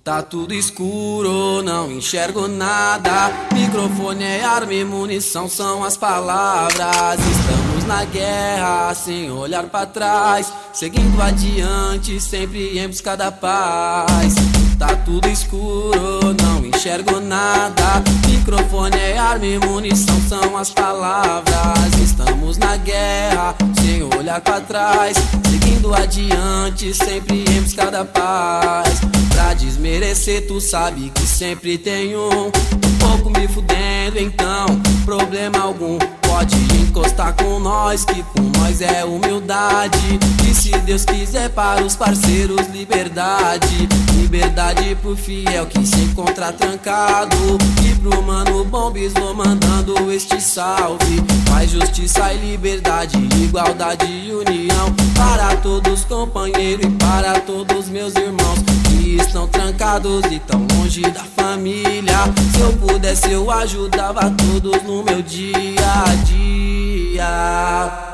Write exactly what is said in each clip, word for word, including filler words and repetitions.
Tá tudo escuro, não enxergo nada. Microfone é arma e munição são as palavras. Estamos na guerra, sem olhar pra trás, seguindo adiante, sempre em busca da paz. Tá tudo escuro, não enxergo nada. Microfone é arma e munição são as palavras. Estamos na guerra, sem olhar pra trás, seguindo adiante, sempre em busca da paz. Pra desmerecer, tu sabe que sempre tem um Um pouco me fudendo, então problema algum. Pode encostar com nós, que com nós é humildade. E se Deus quiser, para os parceiros, liberdade. Liberdade pro fiel que se encontra trancado. E pro mano Bombis vou mandando este salve. Paz, justiça e liberdade, igualdade e união. Para todos companheiros e para todos meus irmãos que estão trancados e tão longe da família. Se eu pudesse eu ajudava todos no meu dia a dia.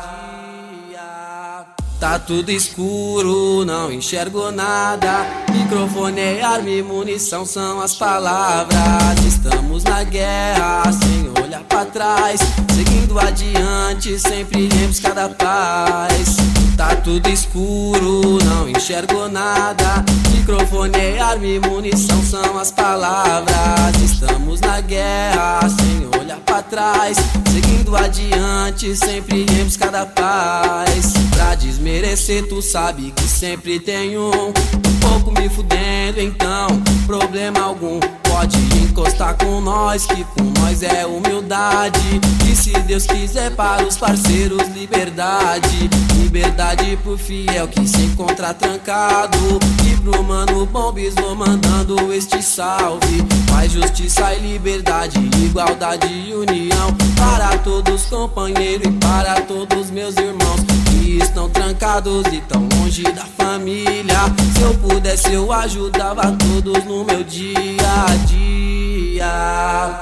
Tá tudo escuro, não enxergo nada. Microfone é arma e munição são as palavras. Estamos na guerra, sem olhar pra trás, seguindo adiante, sempre em busca da paz. Tá tudo escuro, não enxergo nada. Microfone é arma e munição são as palavras. Estamos na guerra, sem olhar pra trás, seguindo adiante, sempre em busca da paz. Pra desmerecer, tu sabe que sempre tem um Um pouco me fudendo, então problema algum. Pode encostar com nós, que com nós é humildade. E se Deus quiser, para os parceiros, liberdade. Liberdade pro fiel que se encontra trancado. E pro mano Bombis vou mandando este salve. Paz, justiça e liberdade, igualdade e união. Para todos companheiros e para todos meus irmãos que estão trancados e tão longe da família. Se eu pudesse eu ajudava todos no meu dia a dia.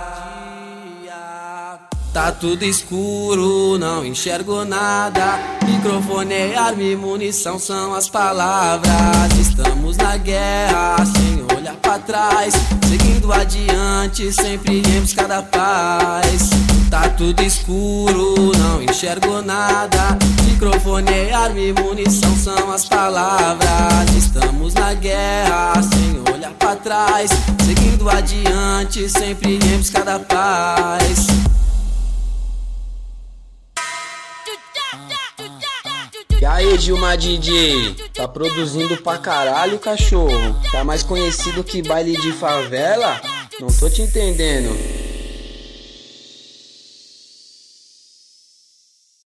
Tá tudo escuro, não enxergo nada. Microfone é arma e munição são as palavras. Estamos na guerra, sem olhar pra trás, seguindo adiante, sempre em busca da paz. Tá tudo escuro, não enxergo nada. Microfone é arma e munição são as palavras. Estamos na guerra, sem olhar pra trás, seguindo adiante, sempre em busca da paz. E aí, Gilmar D J, tá produzindo pra caralho, cachorro? Tá mais conhecido que baile de favela? Não tô te entendendo.